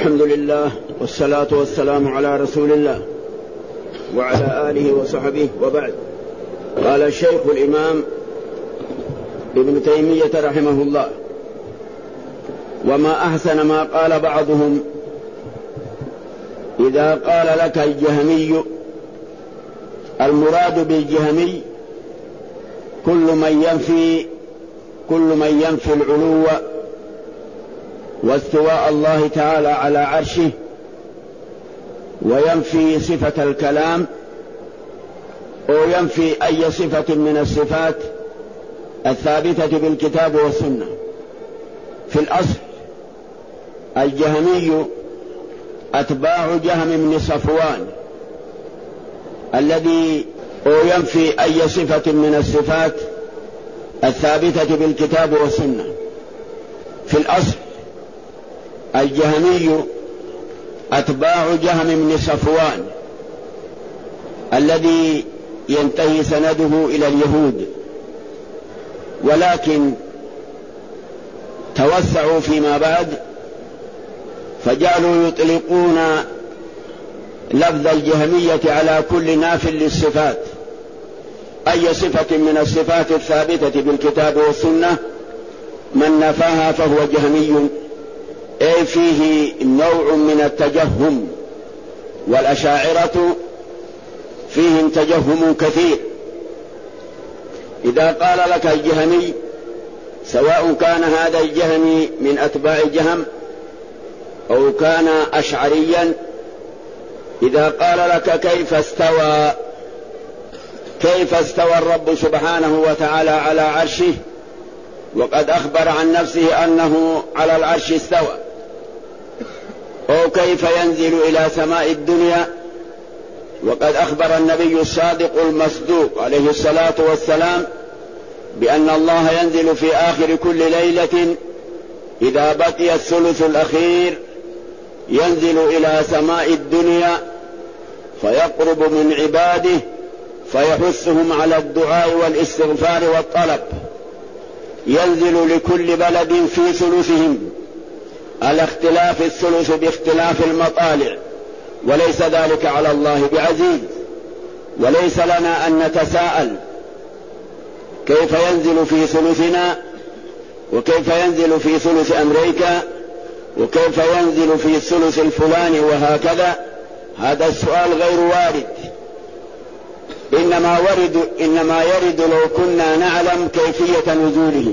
الحمد لله والصلاة والسلام على رسول الله وعلى آله وصحبه وبعد. قال الشيخ الإمام ابن تيمية رحمه الله: وما أحسن ما قال بعضهم إذا قال لك الجهمي. المراد بالجهمي كل من ينفي العلو واستواء الله تعالى على عرشه، وينفي صفة الكلام، أو ينفي أي صفة من الصفات الثابتة بالكتاب والسنة. في الأصل الجهمي أتباع جهم بن صفوان الذي ينفي أي صفة من الصفات الثابتة بالكتاب والسنة. في الأصل الجهمي أتباع جهم بن صفوان الذي ينتهي سنده إلى اليهود، ولكن توسعوا فيما بعد فجعلوا يطلقون لفظ الجهمية على كل ناف للصفات، أي صفة من الصفات الثابتة بالكتاب والسنة من نفاها فهو جهمي، أي فيه نوع من التجهم، والأشاعرة فيهم تجهم كثير. إذا قال لك الجهمي، سواء كان هذا الجهمي من أتباع جهم أو كان أشعريا، إذا قال لك كيف استوى الرب سبحانه وتعالى على عرشه، وقد أخبر عن نفسه أنه على العرش استوى، أو كيف ينزل إلى سماء الدنيا، وقد أخبر النبي الصادق المصدوق عليه الصلاة والسلام بأن الله ينزل في آخر كل ليلة إذا بقي الثلث الأخير، ينزل إلى سماء الدنيا فيقرب من عباده فيحثهم على الدعاء والاستغفار والطلب، ينزل لكل بلد في ثلثهم على اختلاف الثلث باختلاف المطالع، وليس ذلك على الله بعزيز. وليس لنا أن نتساءل كيف ينزل في ثلثنا، وكيف ينزل في ثلث أمريكا، وكيف ينزل في الثلث الفلاني وهكذا. هذا السؤال غير وارد، إنما يرد لو كنا نعلم كيفية نزوله،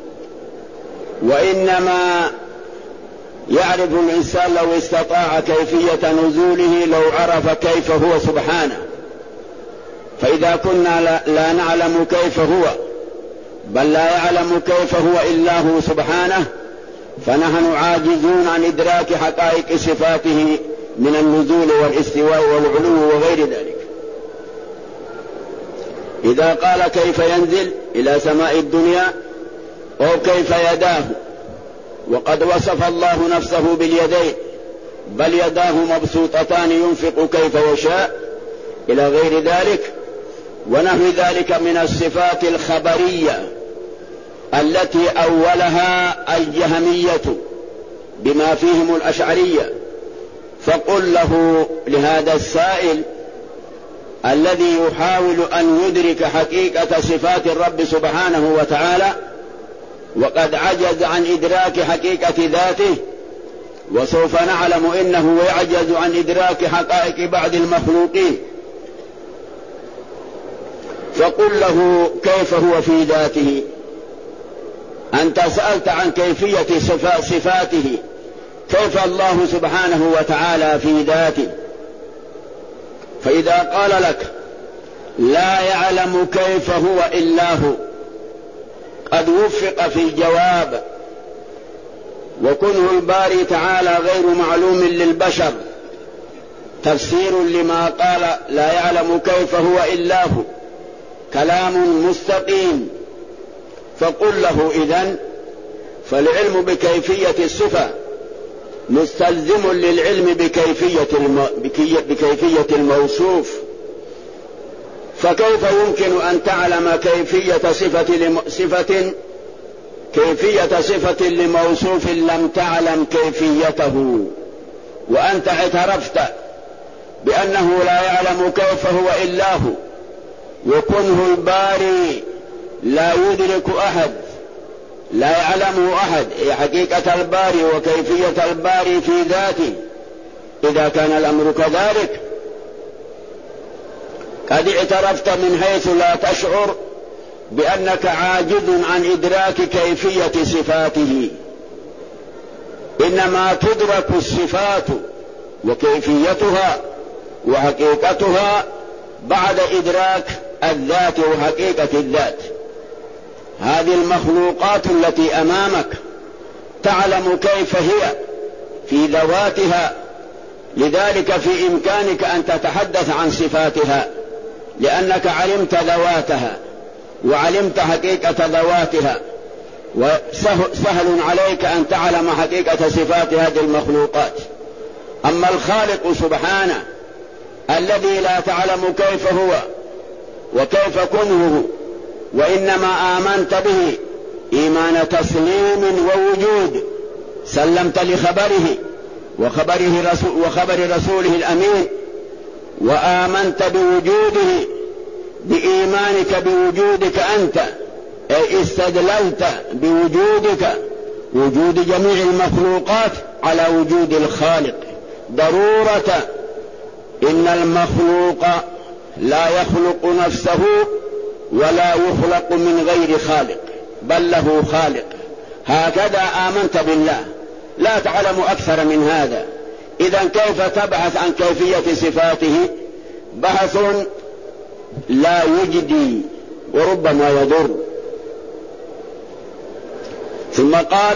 وإنما يعرف الإنسان لو استطاع كيفية نزوله لو عرف كيف هو سبحانه. فإذا كنا لا نعلم كيف هو، بل لا يعلم كيف هو إلا هو سبحانه، فنحن عاجزون عن إدراك حقائق صفاته من النزول والاستواء والعلو وغير ذلك. إذا قال كيف ينزل إلى سماء الدنيا، أو كيف يداه، وقد وصف الله نفسه باليدين، بل يداه مبسوطتان ينفق كيف يشاء، إلى غير ذلك، ونحو ذلك من الصفات الخبرية التي أولها الجهمية بما فيهم الأشعرية. فقل له لهذا السائل الذي يحاول أن يدرك حقيقة صفات الرب سبحانه وتعالى، وقد عجز عن إدراك حقيقة ذاته، وسوف نعلم إنه يعجز عن إدراك حقائق بعض المخلوقين، فقل له كيف هو في ذاته. أنت سألت عن كيفية صفاته، كيف الله سبحانه وتعالى في ذاته. فإذا قال لك لا يعلم كيف هو إلا هو، قد وفق في الجواب، وكنه الباري تعالى غير معلوم للبشر تفسير لما قال لا يعلم كيف هو إلا هو، كلام مستقيم. فقل له إذن فالعلم بكيفية الصفة مستلزم للعلم بكيفية الموصوف، فكيف يمكن أن تعلم كيفية صفة لموصوف لم تعلم كيفيته؟ وأنت اعترفت بأنه لا يعلم كيف هو إلا هو، وكنه الباري لا يدرك أحد، لا يعلمه أحد حقيقة الباري وكيفية الباري في ذاته، إذا كان الأمر كذلك قد اعترفت من حيث لا تشعر بأنك عاجز عن إدراك كيفية صفاته، إنما تدرك الصفات وكيفيتها وحقيقتها بعد إدراك الذات وحقيقة الذات. هذه المخلوقات التي أمامك تعلم كيف هي في ذواتها، لذلك في إمكانك أن تتحدث عن صفاتها، لأنك علمت ذواتها وعلمت حقيقة ذواتها، وسهل عليك أن تعلم حقيقة صفات هذه المخلوقات. أما الخالق سبحانه الذي لا تعلم كيف هو وكيف كنه، وإنما آمنت به إيمان تسليم ووجود، سلمت لخبره وخبر رسوله الأمين، وآمنت بوجوده بإيمانك بوجودك أنت، أي استدللت بوجودك وجود جميع المخلوقات على وجود الخالق ضرورة. إن المخلوق لا يخلق نفسه ولا يخلق من غير خالق، بل له خالق. هكذا آمنت بالله، لا تعلم أكثر من هذا. إذن كيف تبحث عن كيفية صفاته؟ بحث لا يجدي وربما يضر. ثم قال: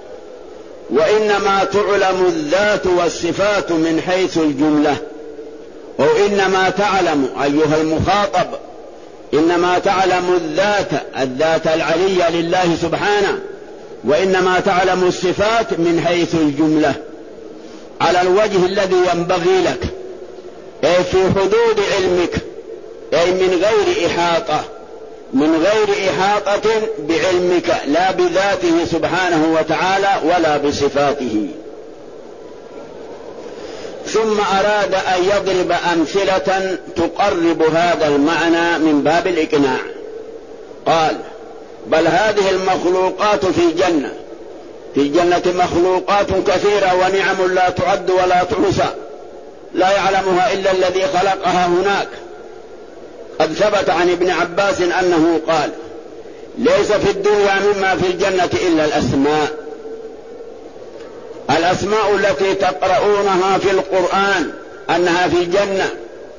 وإنما تعلم الذات والصفات من حيث الجملة، أو إنما تعلم أيها المخاطب، إنما تعلم الذات العلية لله سبحانه، وإنما تعلم الصفات من حيث الجملة على الوجه الذي ينبغي لك، أي في حدود علمك، أي من غير إحاطة، من غير إحاطة بعلمك، لا بذاته سبحانه وتعالى ولا بصفاته. ثم أراد أن يضرب أمثلة تقرب هذا المعنى من باب الإقناع. قال: بل هذه المخلوقات في الجنة مخلوقات كثيرة ونعم لا تعد ولا تحصى، لا يعلمها إلا الذي خلقها هناك. قد ثبت عن ابن عباس أنه قال: ليس في الدنيا مما في الجنة إلا الأسماء التي تقرؤونها في القرآن أنها في الجنة،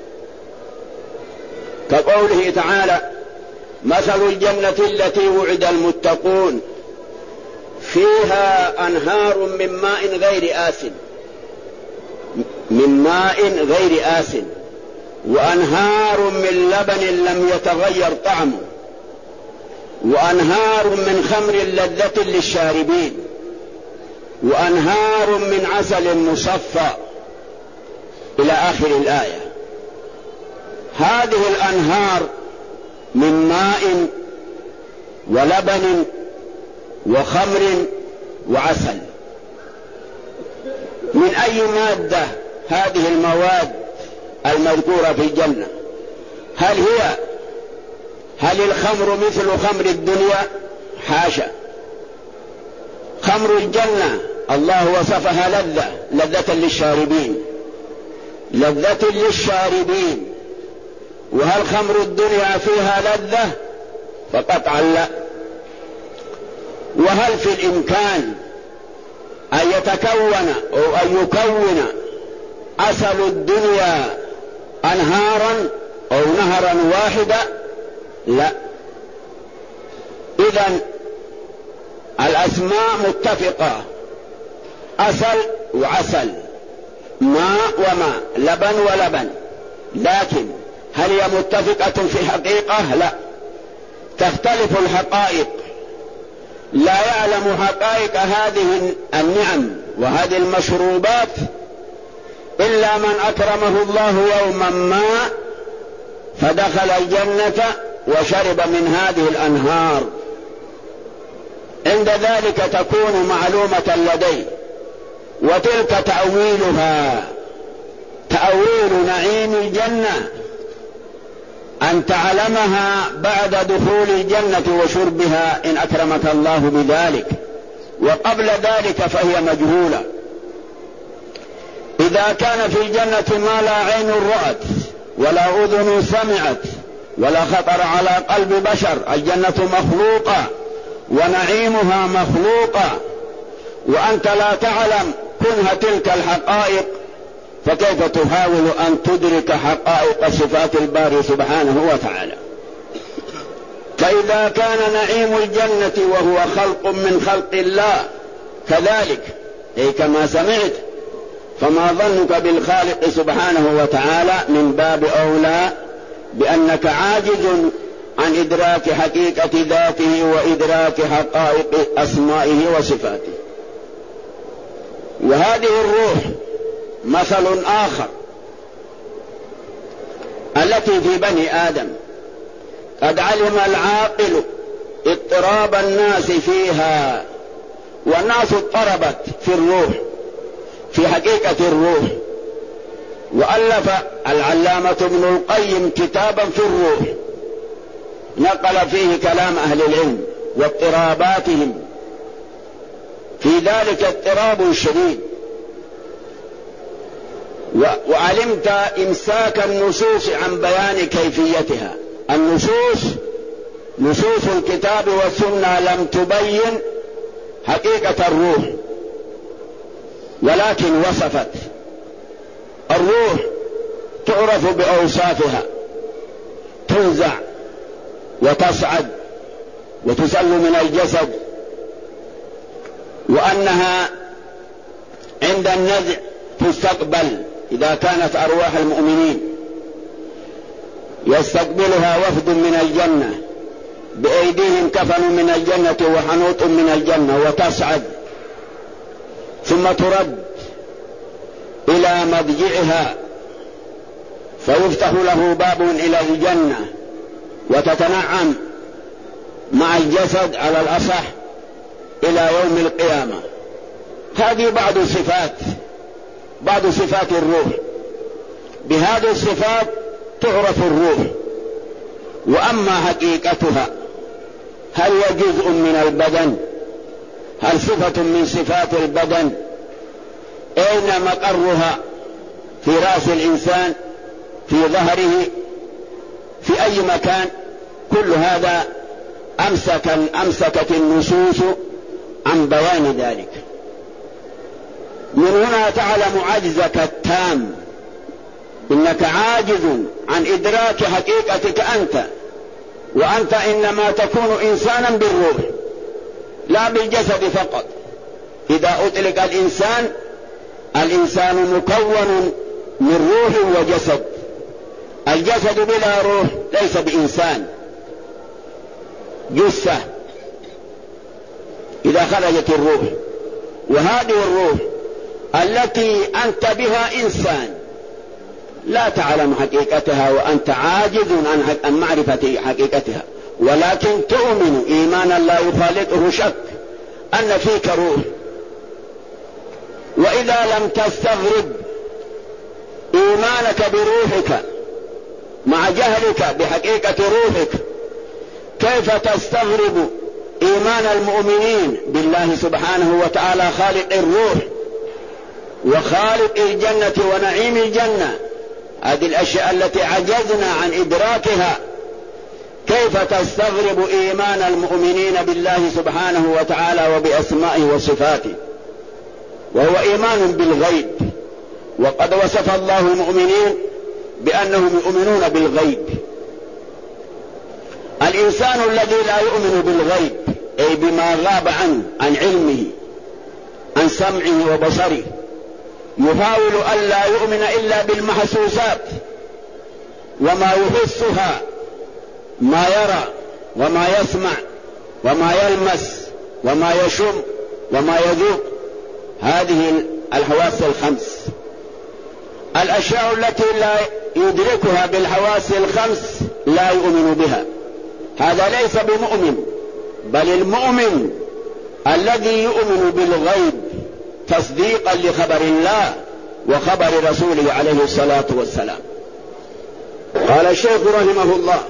كقوله تعالى: مثل الجنة التي وعد المتقون فيها أنهار من ماء غير آسن وأنهار من لبن لم يتغير طعمه وأنهار من خمر لذة للشاربين وأنهار من عسل مصفى إلى آخر الآية. هذه الأنهار من ماء ولبن وخمر وعسل، من أي مادة هذه المواد المذكورة في الجنة؟ هل الخمر مثل خمر الدنيا؟ حاشا. خمر الجنة الله وصفها لذة للشاربين، وهل خمر الدنيا فيها لذة؟ فقطعا لا. وهل في الإمكان أن يتكون أو أن يكون عسل الدنيا أنهارا أو نهرا واحدا؟ لا. إذن الأسماء متفقة، عسل وعسل، ماء وماء، لبن ولبن، لكن هل هي متفقة في حقيقة؟ لا، تختلف الحقائق. لا يعلم حقائق هذه النعم وهذه المشروبات إلا من أكرمه الله يوما ما فدخل الجنة وشرب من هذه الأنهار، عند ذلك تكون معلومة لديه. وتلك تأويلها، تأويل نعيم الجنة أن تعلمها بعد دخول الجنة وشربها إن أكرمك الله بذلك، وقبل ذلك فهي مجهولة. إذا كان في الجنة ما لا عين رأت ولا أذن سمعت ولا خطر على قلب بشر، الجنة مخلوقة ونعيمها مخلوقة، وأنت لا تعلم كنها تلك الحقائق، فكيف تحاول أن تدرك حقائق صفات الباري سبحانه وتعالى؟ فإذا كان نعيم الجنة وهو خلق من خلق الله كذلك، أي كما سمعت، فما ظنك بالخالق سبحانه وتعالى؟ من باب أولى بأنك عاجز عن إدراك حقيقة ذاته وإدراك حقائق أسمائه وصفاته. وهذه الروح مثل آخر التي في بني آدم، قد علم العاقل اضطراب الناس فيها، والناس اضطربت في الروح، في حقيقة الروح. وألف العلامة ابن القيم كتابا في الروح نقل فيه كلام أهل العلم واضطراباتهم، في ذلك اضطراب شديد. وعلمت إمساك النصوص عن بيان كيفيتها. نصوص الكتاب والسنة لم تبين حقيقة الروح، ولكن وصفت الروح، تعرف بأوصافها، تنزع وتصعد وتسل من الجسد، وأنها عند النزع تستقبل. إذا كانت أرواح المؤمنين يستقبلها وفد من الجنة بأيديهم كفن من الجنة وحنوط من الجنة، وتصعد ثم ترد إلى مضجعها، فيفتح له باب إلى الجنة وتتنعم مع الجسد على الأصح إلى يوم القيامة. هذه بعض صفات الروح. بهذه الصفات تعرف الروح. وأما حقيقتها، هل هي جزء من البدن؟ هل صفة من صفات البدن؟ أين مقرها؟ في رأس الإنسان؟ في ظهره؟ في أي مكان؟ كل هذا أمسكت النصوص عن بيان ذلك. من هنا تعلم عجزك التام، إنك عاجز عن إدراك حقيقتك أنت، وأنت إنما تكون إنسانا بالروح لا بالجسد فقط. إذا أطلق الإنسان مكون من روح وجسد. الجسد بلا روح ليس بإنسان، جثة إذا خرجت الروح. وهذه الروح التي أنت بها إنسان لا تعلم حقيقتها، وأنت عاجز عن معرفة حقيقتها، ولكن تؤمن إيمانا لا يخالطه شك أن فيك روح. وإذا لم تستغرب إيمانك بروحك مع جهلك بحقيقة روحك، كيف تستغرب إيمان المؤمنين بالله سبحانه وتعالى خالق الروح وخالق الجنة ونعيم الجنة؟ هذه الأشياء التي عجزنا عن إدراكها. كيف تستغرب إيمان المؤمنين بالله سبحانه وتعالى وبأسمائه وصفاته، وهو إيمان بالغيب. وقد وصف الله المؤمنين بأنهم يؤمنون بالغيب. الإنسان الذي لا يؤمن بالغيب، أي بما غاب عن علمه، عن سمعه وبصره، يحاول أن لا يؤمن إلا بالمحسوسات وما يحسها، ما يرى وما يسمع وما يلمس وما يشم وما يذوق، هذه الحواس الخمس. الأشياء التي لا يدركها بالحواس الخمس لا يؤمن بها، هذا ليس بمؤمن. بل المؤمن الذي يؤمن بالغيب تصديقا لخبر الله وخبر رسوله عليه الصلاة والسلام. قال الشيخ رحمه الله: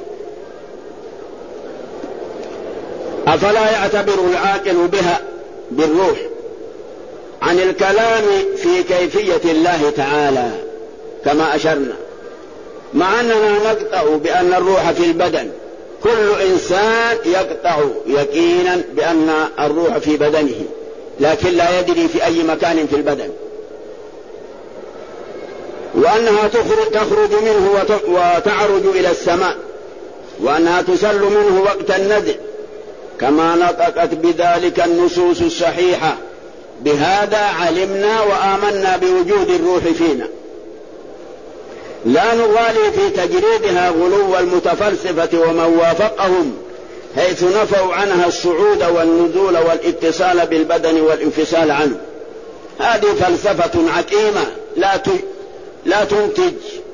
أفلا يعتبر العاقل بها بالروح عن الكلام في كيفية الله تعالى كما أشرنا، مع أننا نقطع بأن الروح في البدن، كل إنسان يقطع يقينا بأن الروح في بدنه، لكن لا يدري في أي مكان في البدن، وأنها تخرج منه وتعرج إلى السماء، وأنها تسل منه وقت النزع، كما نطقت بذلك النصوص الصحيحة. بهذا علمنا وآمنا بوجود الروح فينا، لا نغالي في تجريدها غلو المتفلسفة ومن وافقهم، حيث نفوا عنها الصعود والنزول والاتصال بالبدن والانفصال عنه. هذه فلسفة عقيمة لا تنتج.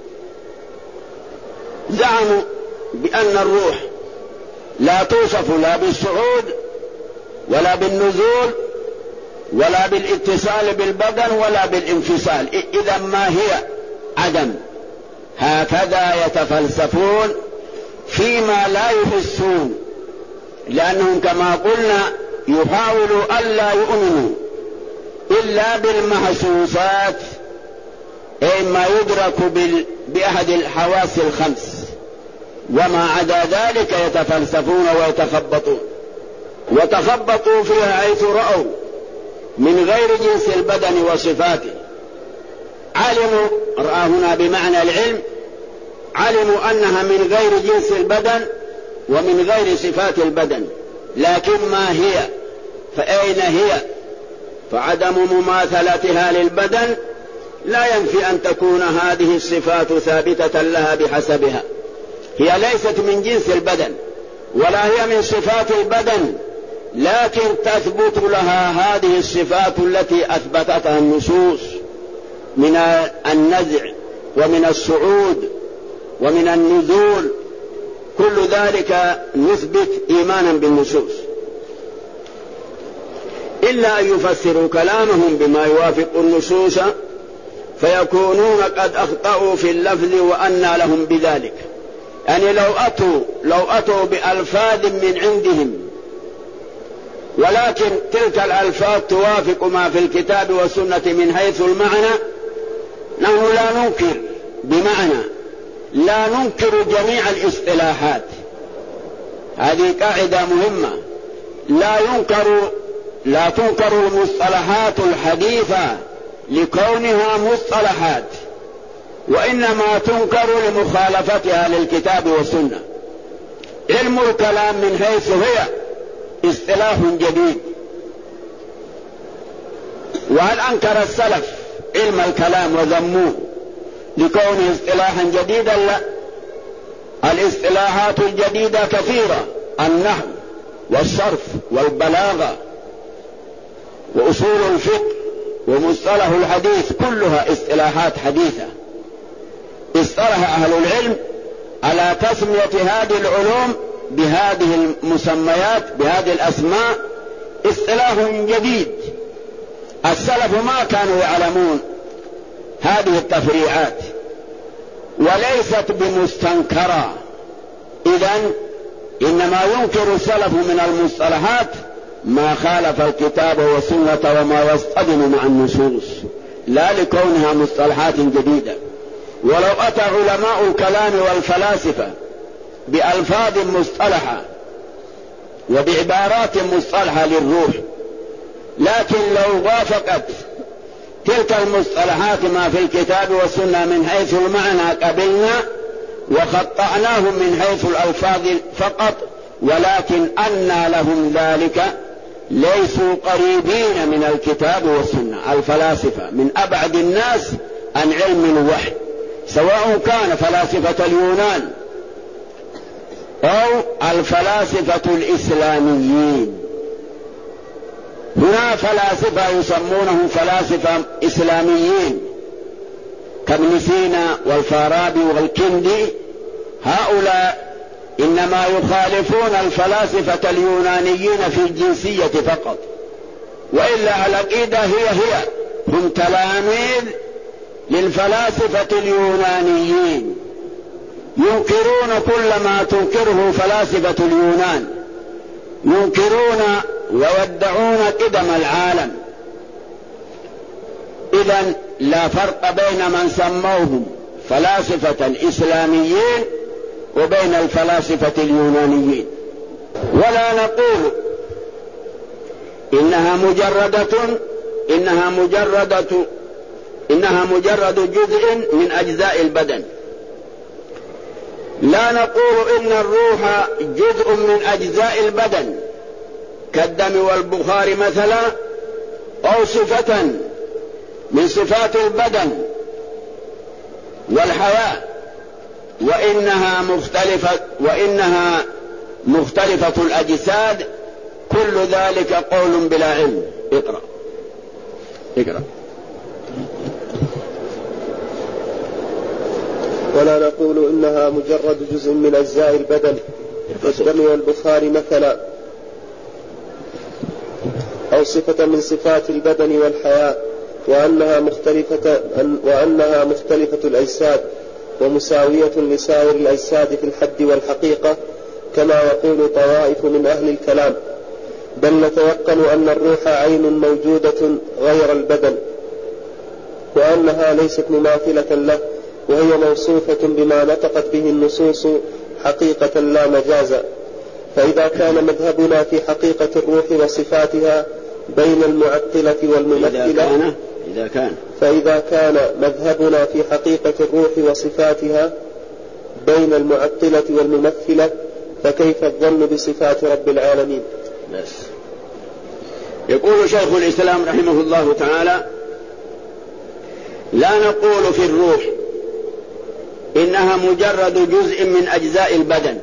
زعموا بأن الروح لا توصف لا بالصعود ولا بالنزول ولا بالاتصال بالبدن ولا بالانفصال، إذا ما هي عدم. هكذا يتفلسفون فيما لا يحسون، لأنهم كما قلنا يحاولوا ألا يؤمنوا إلا بالمحسوسات، أي ما يدرك بأحد الحواس الخمس، وما عدا ذلك يتفلسفون وتخبطوا فيها حيث رأوا من غير جنس البدن وصفاته. علموا، رأى هنا بمعنى العلم، علموا أنها من غير جنس البدن ومن غير صفات البدن، لكن ما هي؟ فأين هي؟ فعدم مماثلتها للبدن لا ينفي أن تكون هذه الصفات ثابتة لها بحسبها. هي ليست من جنس البدن ولا هي من صفات البدن، لكن تثبت لها هذه الصفات التي أثبتتها النصوص من النزع ومن الصعود ومن النزول، كل ذلك نثبت إيمانا بالنصوص، إلا أن يفسروا كلامهم بما يوافق النصوص فيكونون قد أخطأوا في اللفظ وأنى لهم بذلك. يعني لو أتوا بألفاظ من عندهم، ولكن تلك الألفاظ توافق ما في الكتاب والسنة من حيث المعنى، نحن لا ننكر، بمعنى لا ننكر جميع الاصطلاحات. هذه قاعدة مهمة، لا تنكر المصطلحات الحديثة لكونها مصطلحات، وإنما تنكر لمخالفتها للكتاب والسنة. علم الكلام من حيث هي اصطلاح جديد، وهل أنكر السلف علم الكلام وذموه لكونه اصطلاحا جديدا؟ لا، الاصطلاحات الجديدة كثيرة، النحو والصرف والبلاغة وأصول الفقه ومصطلح الحديث، كلها اصطلاحات حديثة. اصطلح أهل العلم على تسمية هذه العلوم بهذه المسميات بهذه الأسماء، اصطلاح جديد. السلف ما كانوا يعلمون هذه التفريعات وليست بمستنكرة، إذن إنما ينكر السلف من المصطلحات ما خالف الكتاب والسنة وما يصطدم مع النصوص، لا لكونها مصطلحات جديدة. ولو أتى علماء الكلام والفلاسفة بألفاظ مصطلحة وبعبارات مصطلحة للروح، لكن لو وافقت تلك المصطلحات ما في الكتاب والسنة من حيث المعنى قبلنا، وخطأناهم من حيث الألفاظ فقط، ولكن أنى لهم ذلك؟ ليسوا قريبين من الكتاب والسنة. الفلاسفة من أبعد الناس عن علم الوحي، سواء كان فلاسفة اليونان أو الفلاسفة الإسلاميين. هنا فلاسفة يسمونهم فلاسفة إسلاميين كابن سينا والفارابي والكندي، هؤلاء إنما يخالفون الفلاسفة اليونانيين في الجنسية فقط، وإلا العقيدة هي هم تلاميذ للفلاسفة اليونانيين، ينكرون كل ما تنكره فلاسفة اليونان، ينكرون ويدعون قدم العالم. إذن لا فرق بين من سموهم فلاسفة إسلاميين وبين الفلاسفة اليونانيين. ولا نقول إنها مجرد جزء من أجزاء البدن. لا نقول إن الروح جزء من أجزاء البدن كالدم والبخار مثلا، أو صفة من صفات البدن والحياة، وإنها مختلفة الأجساد. كل ذلك قول بلا علم. اقرأ. ولا نقول إنها مجرد جزء من أجزاء البدن كالدم والبخار مثلا، أو صفة من صفات البدن والحياة، وأنها مختلفة الأجساد ومساوية لسائر الأجساد في الحد والحقيقة، كما يقول طوائف من أهل الكلام. بل نتيقن أن الروح عين موجودة غير البدن، وأنها ليست مماثلة له، وهي موصوفة بما نطقت به النصوص حقيقة لا مجازا. فإذا كان مذهبنا في حقيقة الروح وصفاتها بين المعطلة والممثلة فإذا كان مذهبنا في حقيقة الروح وصفاتها بين المعطلة والممثلة فكيف الظن بصفات رب العالمين؟ بس. يقول شيخ الإسلام رحمه الله تعالى: لا نقول في الروح إنها مجرد جزء من أجزاء البدن،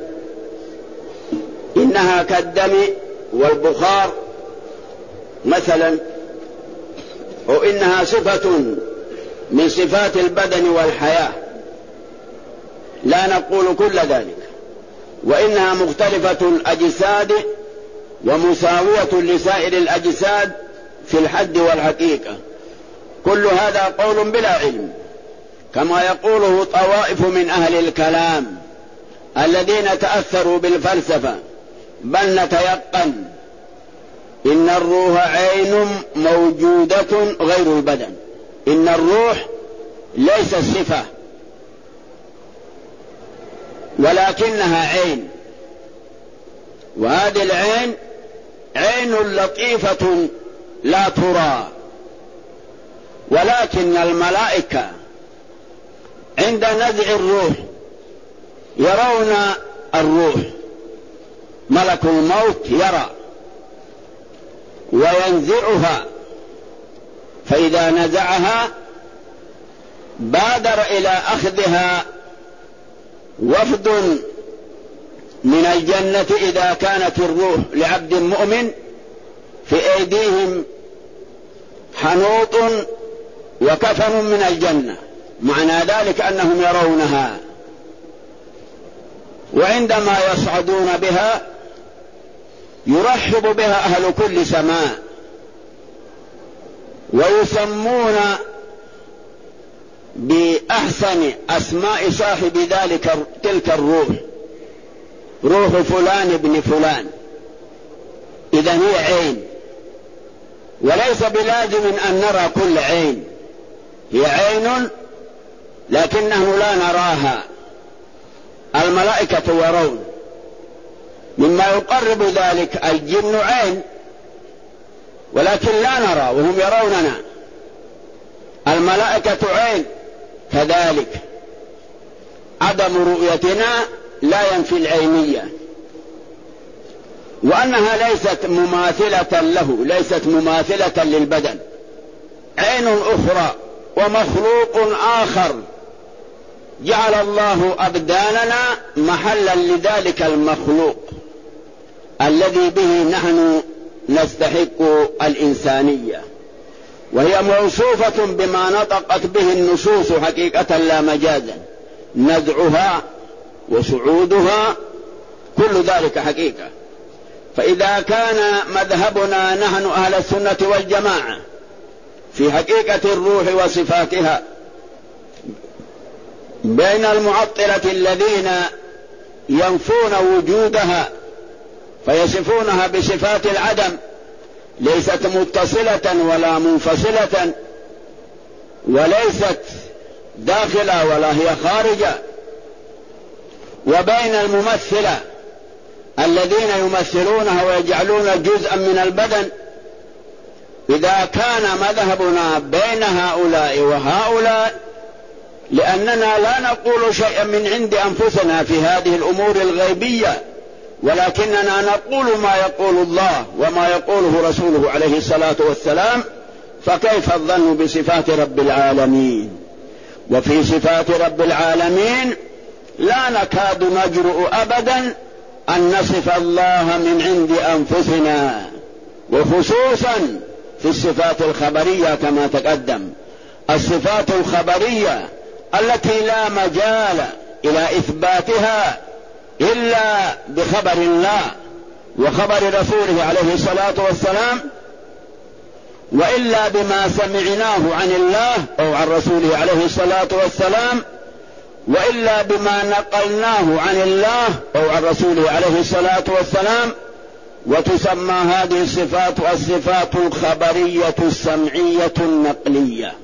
إنها كالدم والبخار مثلا، أو إنها صفة من صفات البدن والحياة. لا نقول كل ذلك، وإنها مختلفة الأجساد ومساوية لسائر الأجساد في الحد والحقيقة. كل هذا قول بلا علم، كما يقوله طوائف من أهل الكلام الذين تأثروا بالفلسفة. بل نتيقن إن الروح عين موجودة غير البدن، إن الروح ليست صفة ولكنها عين، وهذه العين عين لطيفة لا ترى. ولكن الملائكة عند نزع الروح يرون الروح، ملك الموت يرى وينزعها، فإذا نزعها بادر إلى أخذها وفد من الجنة إذا كانت الروح لعبد مؤمن، في أيديهم حنوط وكفن من الجنة، معنى ذلك أنهم يرونها. وعندما يصعدون بها يرحب بها أهل كل سماء، ويسمون بأحسن أسماء صاحب تلك الروح، روح فلان ابن فلان. إذن هي عين، وليس بلازم أن نرى كل عين، هي عين لكنه لا نراها. الملائكة يرون، مما يقرب ذلك الجن عين ولكن لا نرى وهم يروننا. الملائكة عين كذلك، عدم رؤيتنا لا ينفي العينية، وأنها ليست مماثلة له، ليست مماثلة للبدن، عين أخرى ومخلوق آخر جعل الله أبداننا محلا لذلك المخلوق الذي به نحن نستحق الإنسانية، وهي موصوفة بما نطقت به النصوص حقيقة لا مجازا، نزعها وصعودها كل ذلك حقيقة. فإذا كان مذهبنا نحن أهل السنة والجماعة في حقيقة الروح وصفاتها بين المعطلة الذين ينفون وجودها فيصفونها بصفات العدم ليست متصلة ولا منفصلة وليست داخلة ولا هي خارجة، وبين الممثلة الذين يمثلونها ويجعلون جزءا من البدن. إذا كان مذهبنا بين هؤلاء وهؤلاء لأننا لا نقول شيئا من عند أنفسنا في هذه الأمور الغيبية، ولكننا نقول ما يقول الله وما يقوله رسوله عليه الصلاة والسلام، فكيف الظن بصفات رب العالمين؟ وفي صفات رب العالمين لا نكاد نجرؤ أبدا أن نصف الله من عند أنفسنا، وخصوصا في الصفات الخبرية كما تقدم. الصفات الخبرية التي لا مجال إلى إثباتها إلا بخبر الله وخبر رسوله عليه الصلاة والسلام، وإلا بما سمعناه عن الله أو عن رسوله عليه الصلاة والسلام، وإلا بما نقلناه عن الله أو عن رسوله عليه الصلاة والسلام. وتسمى هذه الصفات الصفات الخبرية السمعية النقلية.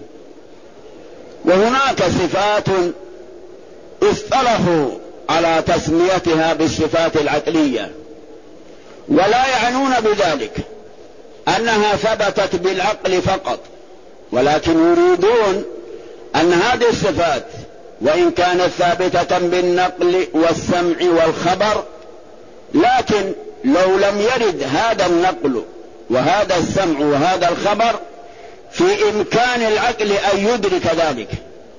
وهناك صفات اصطلحوا على تسميتها بالصفات العقلية، ولا يعنون بذلك أنها ثبتت بالعقل فقط، ولكن يريدون أن هذه الصفات وإن كانت ثابتة بالنقل والسمع والخبر، لكن لو لم يرد هذا النقل وهذا السمع وهذا الخبر في إمكان العقل أن يدرك ذلك،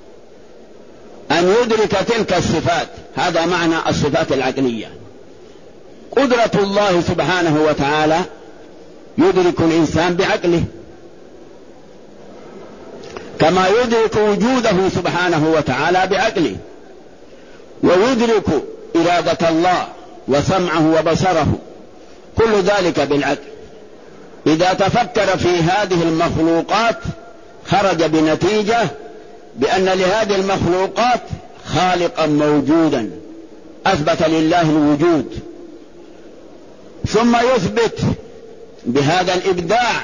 أن يدرك تلك الصفات. هذا معنى الصفات العقلية. قدرة الله سبحانه وتعالى يدرك الإنسان بعقله، كما يدرك وجوده سبحانه وتعالى بعقله، ويدرك إرادة الله وسمعه وبصره، كل ذلك بالعقل. إذا تفكر في هذه المخلوقات خرج بنتيجة بأن لهذه المخلوقات خالقا موجودا، أثبت لله الوجود، ثم يثبت بهذا الإبداع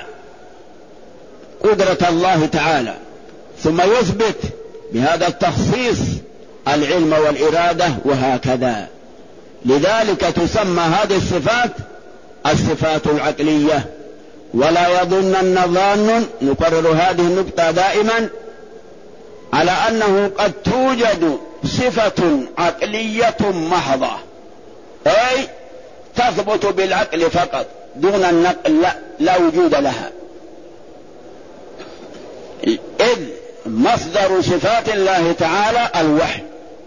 قدرة الله تعالى، ثم يثبت بهذا التخصيص العلم والإرادة، وهكذا. لذلك تسمى هذه الصفات الصفات العقلية. ولا يظنن ظان، نكرر هذه النقطة دائما، على أنه قد توجد صفة عقلية محضة، أي تثبت بالعقل فقط دون النقل، لا وجود لها، إذ مصدر صفات الله تعالى الوحي.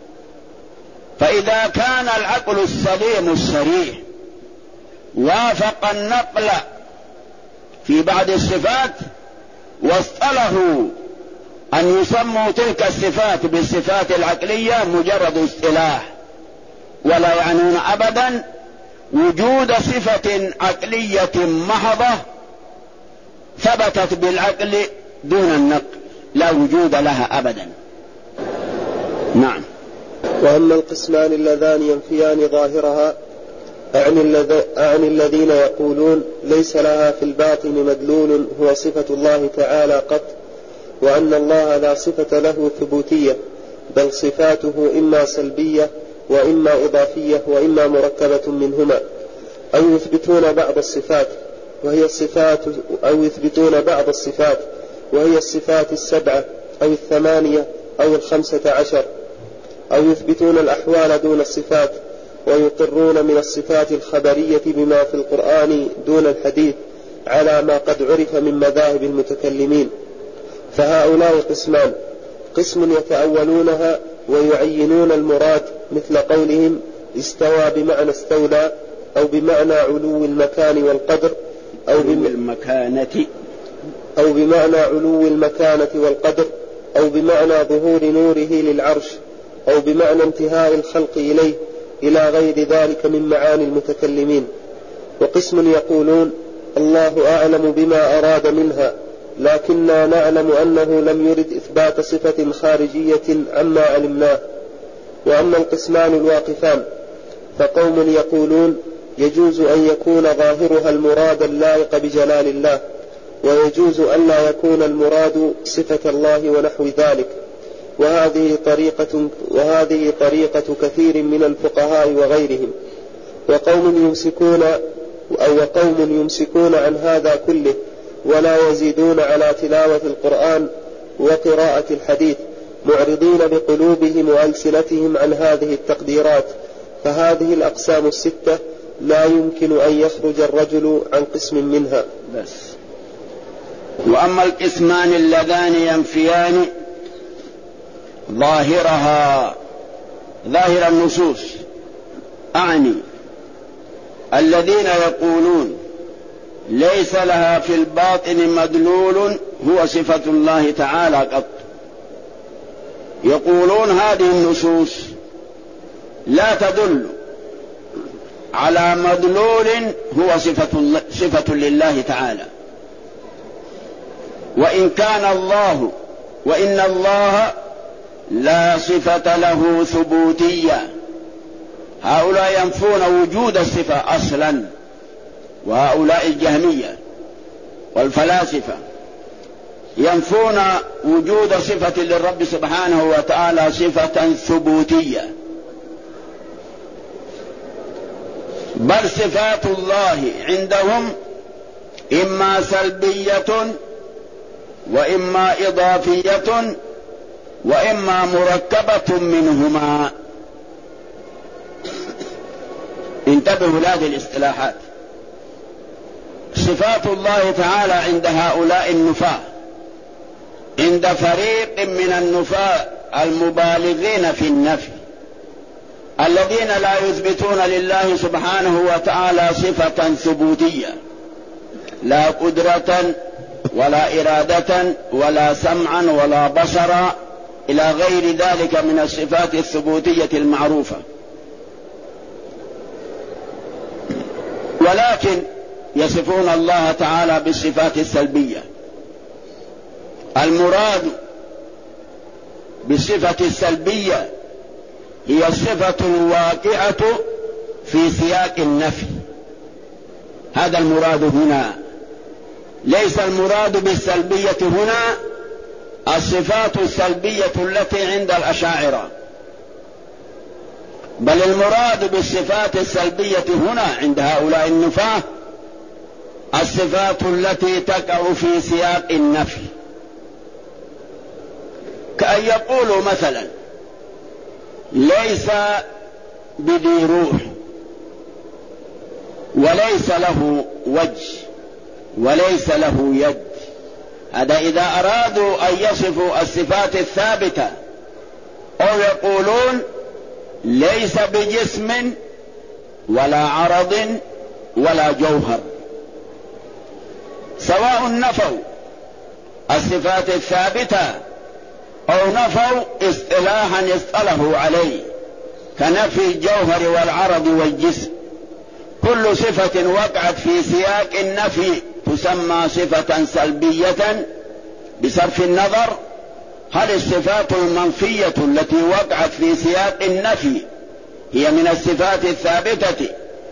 فإذا كان العقل السليم الصريح وافق النقل في بعض الصفات، واصطلحوا أن يسموا تلك الصفات بالصفات العقلية مجرد اصطلاح، ولا يعنون أبدا وجود صفة عقلية محضة ثبتت بالعقل دون النقل، لا وجود لها أبدا. نعم. وأما القسمان اللذان ينفيان ظاهرها أعني الذين يقولون ليس لها في الباطن مدلول هو صفة الله تعالى قط، وأن الله لا صفة له ثبوتية، بل صفاته إما سلبية وإما إضافية وإما مركبة منهما، أو يثبتون بعض الصفات وهي الصفات السبعة أو الثمانية أو 15، أو يثبتون الأحوال دون الصفات، ويقرون من الصفات الخبرية بما في القرآن دون الحديث على ما قد عرف من مذاهب المتكلمين. فهؤلاء قسمان: قسم يتأولونها ويعينون المراد، مثل قولهم استوى بمعنى استولى، أو بمعنى علو المكان والقدر، أو بمعنى علو المكانة والقدر، أو بمعنى ظهور نوره للعرش، أو بمعنى انتهاء الخلق إليه، إلى غير ذلك من معاني المتكلمين. وقسم يقولون الله أعلم بما أراد منها، لكننا نعلم أنه لم يرد إثبات صفة خارجية عما علمناه. وأما القسمان الواقفان فقوم يقولون يجوز أن يكون ظاهرها المراد اللائق بجلال الله، ويجوز أن لا يكون المراد صفة الله ونحو ذلك. وهذه طريقة كثير من الفقهاء وغيرهم. وقوم يمسكون عن هذا كله ولا يزيدون على تلاوة القرآن وقراءة الحديث، معرضين بقلوبهم وألسنتهم عن هذه التقديرات. فهذه الأقسام الستة لا يمكن أن يخرج الرجل عن قسم منها. بس. وأما القسمان اللذان ينفيان ظاهر النصوص، أعني الذين يقولون ليس لها في الباطن مدلول هو صفة الله تعالى قط، يقولون هذه النصوص لا تدل على مدلول هو صفة لله تعالى، وإن الله لا صفة له ثبوتية. هؤلاء ينفون وجود الصفة أصلا، وهؤلاء الجهمية والفلاسفة ينفون وجود صفة للرب سبحانه وتعالى صفة ثبوتية، بل صفات الله عندهم إما سلبية وإما إضافية وإما مركبة منهما. انتبهوا لهذه الاصطلاحات. صفات الله تعالى عند هؤلاء النفاة، عند فريق من النفاة المبالغين في النفي الذين لا يثبتون لله سبحانه وتعالى صفة ثبوتية، لا قدرة ولا إرادة ولا سمعا ولا بصرا إلى غير ذلك من الصفات الثبوتية المعروفة، ولكن يصفون الله تعالى بالصفات السلبية. المراد بالصفة السلبية هي الصفة الواقعة في سياق النفي، هذا المراد هنا. ليس المراد بالسلبية هنا الصفات السلبية التي عند الأشاعرة، بل المراد بالصفات السلبية هنا عند هؤلاء النفاة الصفات التي تقع في سياق النفي، كأن يقولوا مثلا ليس بذي روح، وليس له وجه، وليس له يد. هذا إذا أرادوا أن يصفوا الصفات الثابتة. أو يقولون ليس بجسم ولا عرض ولا جوهر، سواء نفوا الصفات الثابتة أو نفوا اصطلاحا اصطلحوا عليه كنفي الجوهر والعرض والجسم. كل صفة وقعت في سياق النفي تسمى صفة سلبية بصرف النظر هل الصفات المنفية التي وقعت في سياق النفي هي من الصفات الثابتة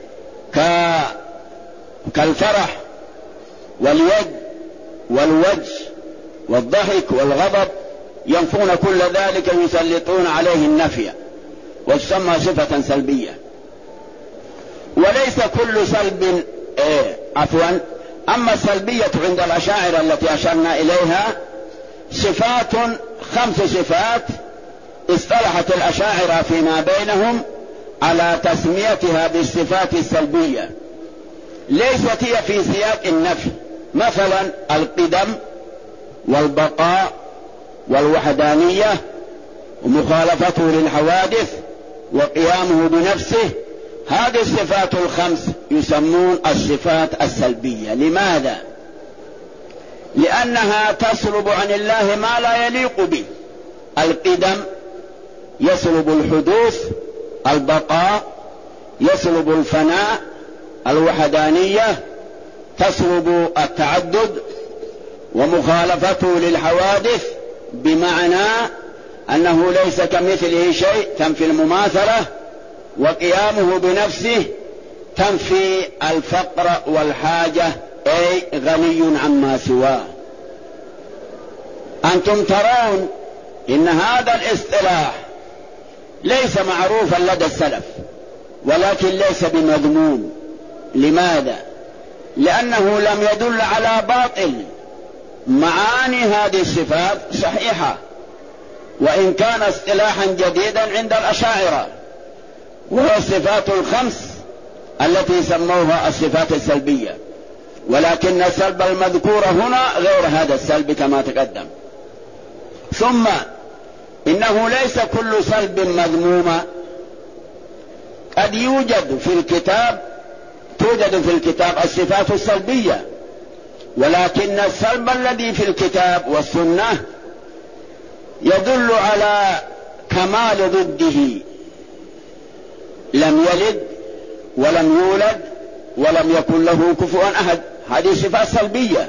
كالفرح واليد والوجه والضحك والغضب، ينفون كل ذلك يسلطون عليه النفي وتسمى صفة سلبية. وليس كل سلب أما السلبية عند الأشاعرة التي أشرنا إليها صفات 5 صفات اصطلحت الأشاعرة فيما بينهم على تسميتها بالصفات السلبية، ليست هي في سياق النفي، مثلا القدم والبقاء والوحدانية ومخالفته للحوادث وقيامه بنفسه. هذه الصفات 5 يسمون الصفات السلبية. لماذا؟ لأنها تسلب عن الله ما لا يليق به. القدم يسلب الحدوث، البقاء يسلب الفناء، الوحدانية تسلب التعدد ومخالفته للحوادث، بمعنى أنه ليس كمثله شيء تنفي المماثلة، وقيامه بنفسه تنفي الفقر والحاجة، أي غني عما سواه. أنتم ترون إن هذا الاصطلاح ليس معروفا لدى السلف، ولكن ليس بمذموم. لماذا؟ لأنه لم يدل على باطل. معاني هذه الصفات صحيحة، وإن كان اصطلاحا جديدا عند الأشاعرة، وهي الصفات الخمس التي سموها الصفات السلبية، ولكن السلب المذكور هنا غير هذا السلب كما تقدم. ثم إنه ليس كل سلب مذمومة. قد توجد في الكتاب الصفات السلبية، ولكن السلب الذي في الكتاب والسنة يدل على كمال ضده. لم يلد ولم يولد ولم يكن له كفوا أحد، هذه صفات سلبية.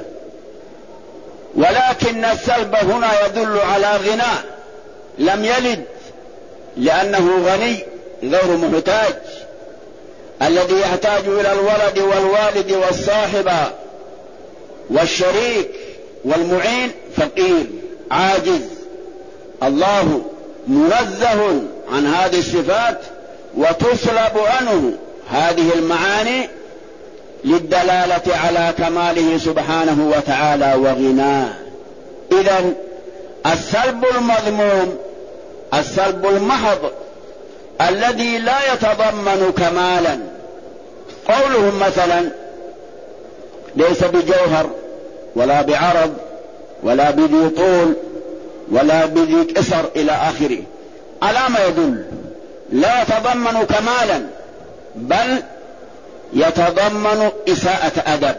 ولكن السلب هنا يدل على غنى. لم يلد لأنه غني غير محتاج، الذي يحتاج إلى الولد والوالد والصاحب والشريك والمعين فقير عاجز. الله منزه عن هذه الصفات، وتسلب عنه هذه المعاني للدلالة على كماله سبحانه وتعالى وغناه. إذن السلب المذموم السلب المحض الذي لا يتضمن كمالا. قولهم مثلا ليس بجوهر ولا بعرض ولا بذي طول ولا بذي كسر إلى آخره، على ما يدل؟ لا يتضمن كمالا، بل يتضمن إساءة أدب.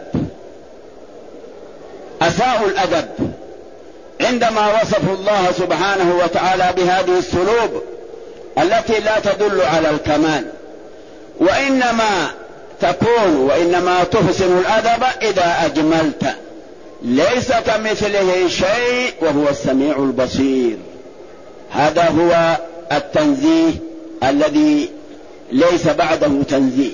أساءوا الأدب عندما وصفوا الله سبحانه وتعالى بهذه السلوب التي لا تدل على الكمال، وإنما تحسن الأدب إذا أجملت. ليس كمثله شيء وهو السميع البصير. هذا هو التنزيه الذي ليس بعده تنزيه.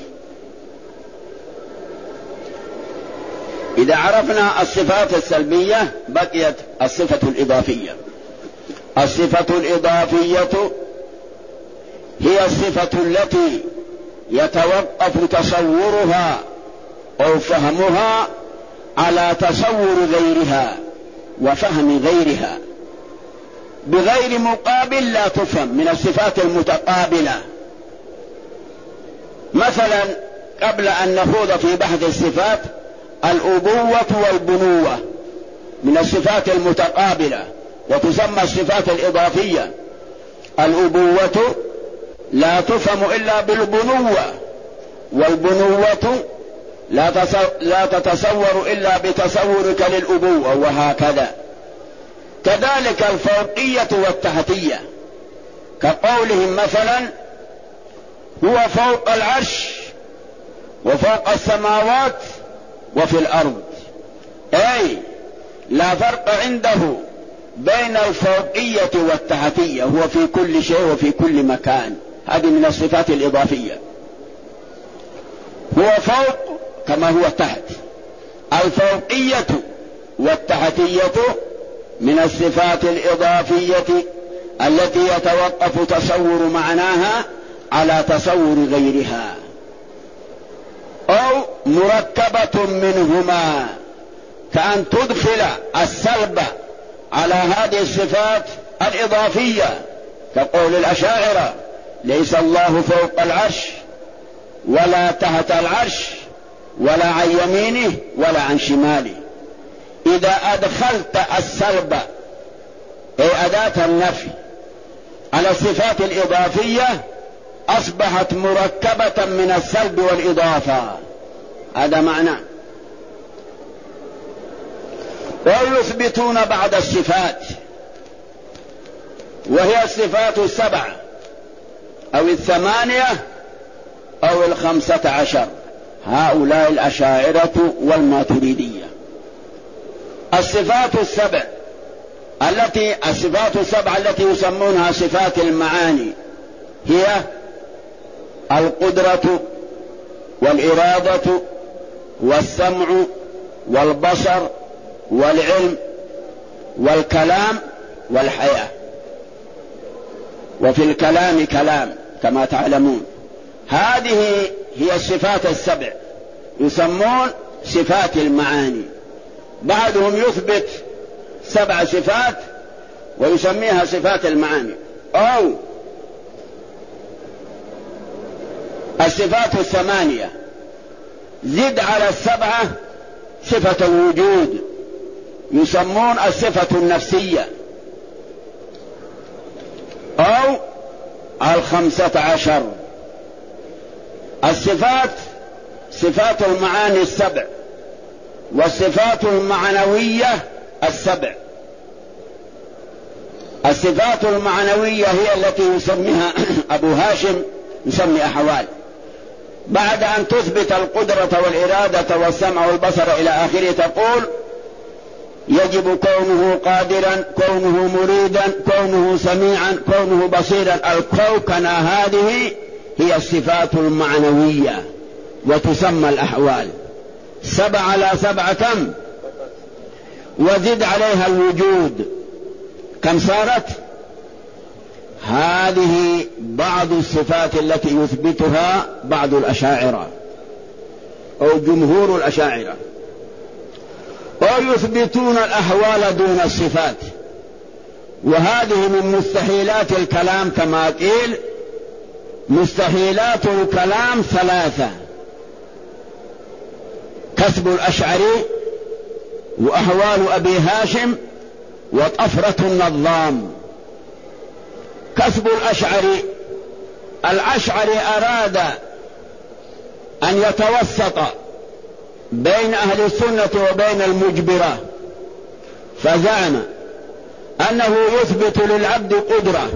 إذا عرفنا الصفات السلبية بقيت الصفة الإضافية. الصفة الإضافية هي الصفة التي يتوقف تصورها أو فهمها على تصور غيرها وفهم غيرها، بغير مقابل لا تفهم، من الصفات المتقابلة. مثلا قبل أن نخوض في بحث الصفات، الأبوة والبنوة من الصفات المتقابلة وتسمى الصفات الإضافية. الأبوة لا تفهم إلا بالبنوة، والبنوة لا تتصور إلا بتصورك للأبوة، وهكذا. كذلك الفوقية والتحتية، كقولهم مثلا هو فوق العرش وفوق السماوات وفي الأرض، أي لا فرق عنده بين الفوقية والتحتية، هو في كل شيء وفي كل مكان. هذه من الصفات الإضافية. هو فوق كما هو تحت. الفوقية والتحتية من الصفات الإضافية التي يتوقف تصور معناها على تصور غيرها، أو مركبة منهما، كأن تدخل السلب على هذه الصفات الإضافية، كقول الأشاعرة ليس الله فوق العرش ولا تحت العرش ولا عن يمينه ولا عن شماله. إذا أدخلت السلب أي أداة النفي على الصفات الإضافية أصبحت مركبة من السلب والإضافة. هذا معنى. ويثبتون بعد الصفات، وهي الصفات السبع أو الثمانية أو 15. هؤلاء الأشاعرة والماتريدية. الصفات السبع التي يسمونها صفات المعاني هي القدرة والإرادة والسمع والبصر والعلم والكلام والحياة. وفي الكلام كلام كما تعلمون. هذه هي الصفات السبع يسمون صفات المعاني. بعضهم يثبت 7 صفات ويسميها صفات المعاني، أو الصفات 8 زد على 7 صفة الوجود يسمون الصفة النفسية، أو 15 الصفات صفات المعاني 7 والصفات المعنوية 7. الصفات المعنوية هي التي يسميها أبو هاشم يسمي أحوال. بعد أن تثبت القدرة والإرادة والسمع والبصر إلى آخره تقول يجب كونه قادرا، كونه مريدا، كونه سميعا، كونه بصيرا. الكوكنة هذه هي الصفات المعنوية وتسمى الأحوال. 7 على 7 كم؟ وزد عليها الوجود كم صارت؟ هذه بعض الصفات التي يثبتها بعض الأشاعرة أو جمهور الأشاعرة، ويثبتون الأحوال دون الصفات. وهذه من مستحيلات الكلام كما قيل. مستحيلات الكلام 3: كسب الأشعري وأحوال أبي هاشم وطفرة النظام. كسب الأشعري أراد أن يتوسط بين أهل السنة وبين المجبرة، فزعم أنه يثبت للعبد قدرة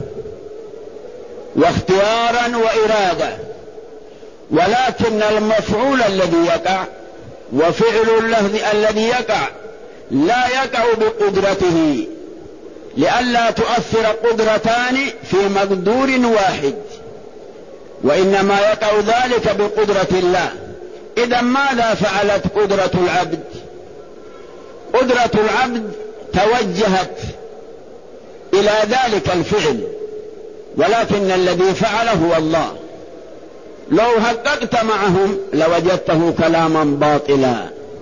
واختيارا وإرادة، ولكن المفعول الذي يقع وفعل الذي يقع لا يقع بقدرته، لئلا تؤثر قدرتان في مقدور واحد، وإنما يقع ذلك بقدرة الله. إذا ماذا فعلت قدرة العبد؟ قدرة العبد توجهت إلى ذلك الفعل، ولكن الذي فعله هو الله. لو حققت معهم لوجدته كلاما باطلا.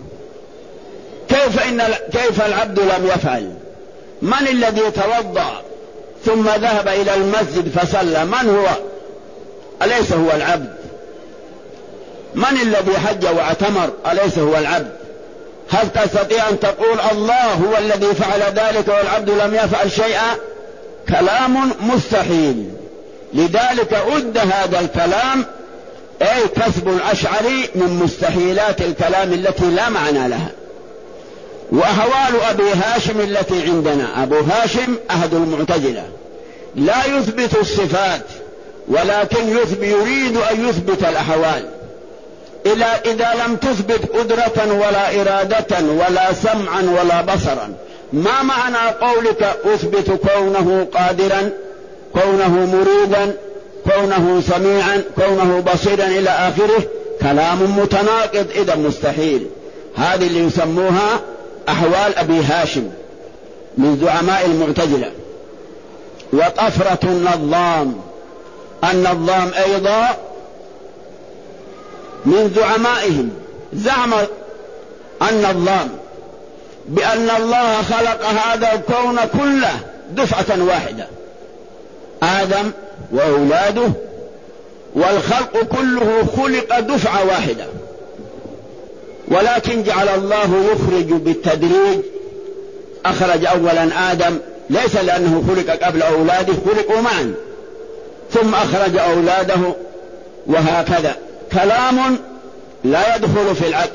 كيف العبد لم يفعل؟ من الذي توضأ ثم ذهب إلى المسجد فصلى؟ من هو؟ أليس هو العبد؟ من الذي حج واعتمر؟ أليس هو العبد؟ هل تستطيع أن تقول الله هو الذي فعل ذلك والعبد لم يفعل شيئا؟ كلام مستحيل. لذلك عد هذا الكلام أي كسب الأشعري من مستحيلات الكلام التي لا معنى لها. وأحوال أبي هاشم التي عندنا، أبو هاشم أحد المعتزلة لا يثبت الصفات، ولكن يريد أن يثبت الأحوال. إذا لم تثبت قدرة ولا إرادة ولا سمعا ولا بصرا، ما معنى قولك أثبت كونه قادرا، كونه مريدا، كونه سميعا، كونه بصيرا إلى آخره؟ كلام متناقض، إذا مستحيل. هذه اللي يسموها أحوال أبي هاشم من زعماء المعتزلة. وطفرة النظام أيضا من زعمائهم، زعم النظام بأن الله خلق هذا الكون كله دفعة واحدة، آدم وأولاده، والخلق كله خلق دفعة واحدة، ولكن جعل الله يخرج بالتدريج. أخرج أولا آدم، ليس لأنه خلق قبل أولاده، خلقوا معا، ثم أخرج أولاده، وهكذا. كلام لا يدخل في العقل.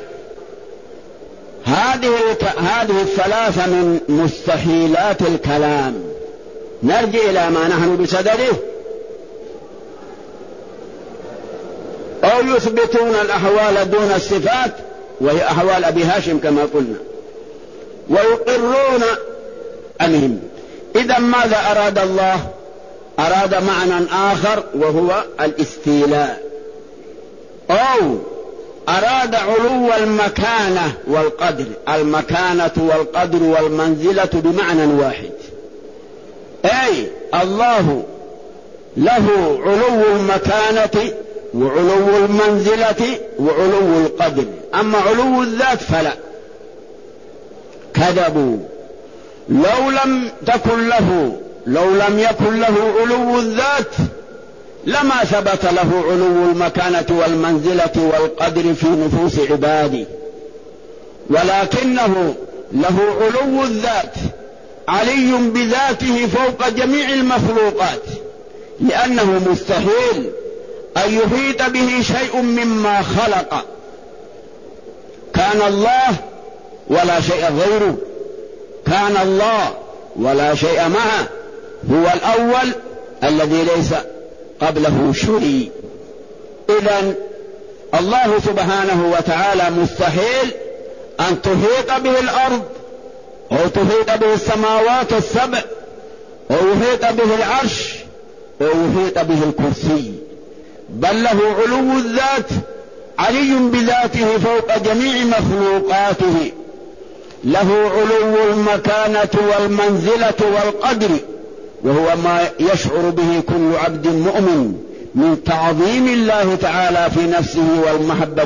هذه الثلاثة من مستحيلات الكلام. نرجع إلى ما نحن بصدده. أو يثبتون الأحوال دون الصفات وهي أحوال أبي هاشم كما قلنا، ويقرون أنهم. إذا ماذا أراد الله؟ أراد معنى آخر وهو الاستيلاء، أو أراد علو المكانة والقدر. المكانة والقدر والمنزلة بمعنى واحد، أي الله له علو المكانة وعلو المنزلة وعلو القدر، أما علو الذات فلا. كذبوا. لو لم يكن له علو الذات لما ثبت له علو المكانة والمنزلة والقدر في نفوس عباده، ولكنه له علو الذات، علي بذاته فوق جميع المخلوقات، لأنه مستحيل أن يحيط به شيء مما خلق. كان الله ولا شيء غيره، كان الله ولا شيء معه، هو الأول الذي ليس قبله شيء. إذن الله سبحانه وتعالى مستحيل أن تحيط به الأرض أو تحيط به السماوات السبع أو يحيط به العرش أو يحيط به الكرسي، بل له علو الذات، علي بذاته فوق جميع مخلوقاته، له علو المكانة والمنزلة والقدر، وهو ما يشعر به كل عبد مؤمن من تعظيم الله تعالى في نفسه والمحبة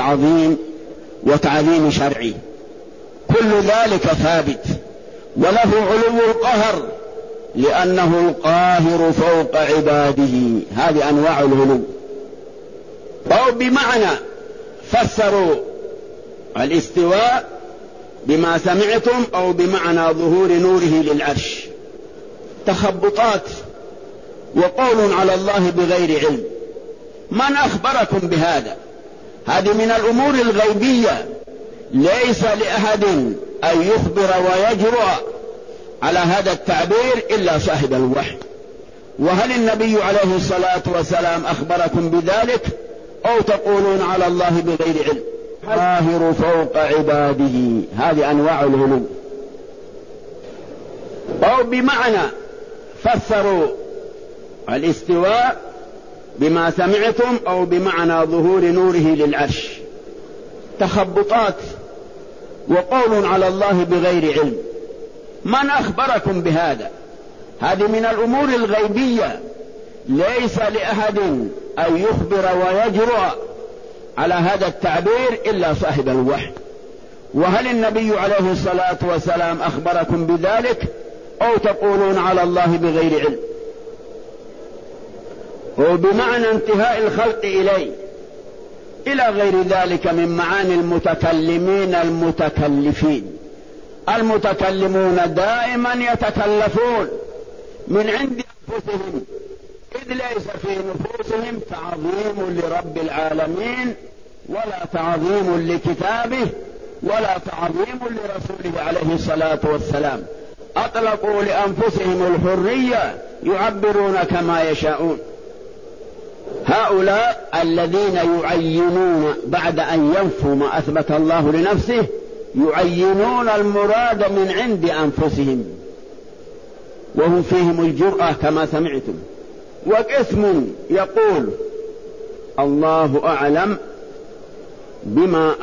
وتعظيم شرعه. كل ذلك ثابت. وله علو القهر، لأنه القاهر فوق عباده. هذه أنواع العلو. أو بمعنى فسروا الاستواء بما سمعتم، أو بمعنى ظهور نوره للعرش. تخبطات وقول على الله بغير علم. من أخبركم بهذا؟ هذه من الأمور الغيبية، ليس لأحد أن يخبر ويجرؤ على هذا التعبير إلا صاحب الوحي. وهل النبي عليه الصلاة والسلام أخبركم بذلك؟ أو تقولون على الله بغير علم؟ قاهر فوق عباده. هذه أنواع العلو. أو بمعنى فسروا الاستواء بما سمعتم، أو بمعنى ظهور نوره للعرش. تخبطات وقول على الله بغير علم. من أخبركم بهذا؟ هذه من الأمور الغيبية، ليس لأحد أن يخبر ويجرؤ على هذا التعبير إلا صاحب الوحي. وهل النبي عليه الصلاة والسلام أخبركم بذلك؟ أو تقولون على الله بغير علم؟ وبمعنى انتهاء الخلق إليه، إلى غير ذلك من معاني المتكلمين المتكلفين. المتكلمون دائما يتكلفون من عند أنفسهم، إذ ليس في نفوسهم تعظيم لرب العالمين، ولا تعظيم لكتابه، ولا تعظيم لرسوله عليه الصلاة والسلام. أطلقوا لأنفسهم الحرية، يعبرون كما يشاءون. هؤلاء الذين يعينون بعد أن ينفوا ما أثبت الله لنفسه، يعينون المراد من عند أنفسهم، وهم فيهم الجرأة كما سمعتم. وقسم يقول الله أعلم بما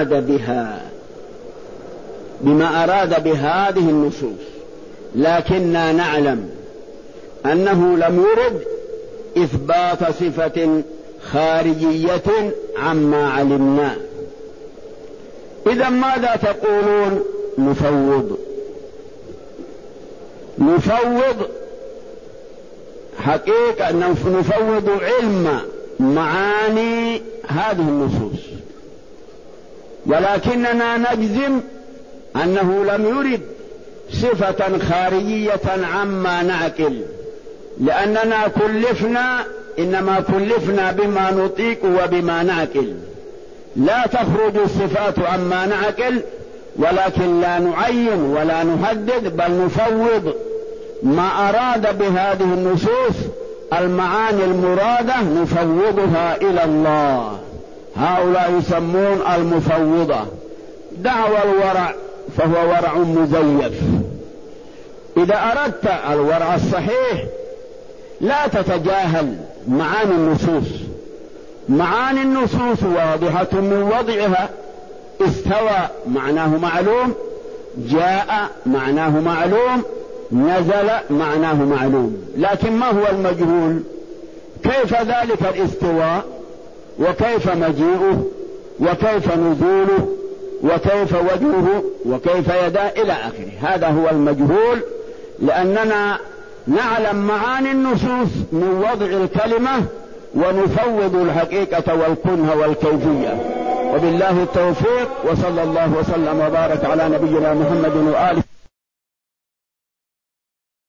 أراد بهذه النصوص، لكننا نعلم أنه لم يرد إثبات صفة خارجية عما علمنا. إذا ماذا تقولون؟ نفوض حقيقة، نفوض علم معاني هذه النصوص، ولكننا نجزم أنه لم يرد صفة خارجية عما نعقل، لأننا إنما كلفنا بما نطيق وبما نعقل. لا تخرج الصفات عما نعقل، ولكن لا نعين ولا نهدد، بل نفوض ما أراد بهذه النصوص المعاني المرادة نفوضها إلى الله. هؤلاء يسمون المفوضة. دعوى الورع فهو ورع مزيف. إذا أردت الورع الصحيح لا تتجاهل معاني النصوص. معاني النصوص واضحة من وضعها. استوى معناه معلوم، جاء معناه معلوم، نزل معناه معلوم، لكن ما هو المجهول؟ كيف ذلك الاستواء، وكيف مجيئه، وكيف نزوله، وكيف وجهه، وكيف يداه إلى آخره. هذا هو المجهول، لأننا نعلم معاني النصوص من وضع الكلمة ونفوض الحقيقة والكنه والكيفية. وبالله التوفيق، وصلى الله وسلم وبارك على نبينا محمد وآله.